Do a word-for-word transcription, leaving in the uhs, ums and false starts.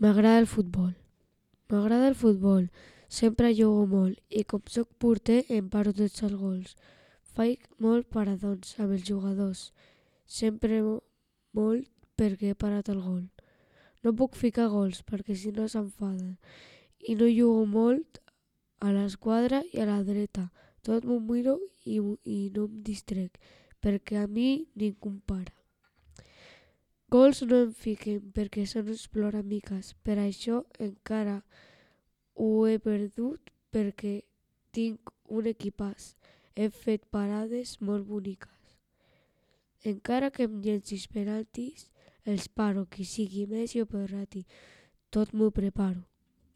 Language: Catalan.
M'agrada el futbol. M'agrada el futbol. Sempre jugo molt i com sóc porter em paro tots els gols. Faig molt paradons amb els jugadors. Sempre molt perquè he parat el gol. No puc ficar gols perquè si no s'enfaden. I no jugo molt a l'esquadra i a la dreta. Tot m'ho miro i, i no em distrec perquè a mi ningú em para. Gols no em fiquen perquè són uns ploramiques. Per això encara ho he perdut perquè tinc un equipàs. He fet parades molt boniques. Encara que em llencis penaltis, els paro, qui sigui Messi o Ferrati. Tot m'ho preparo.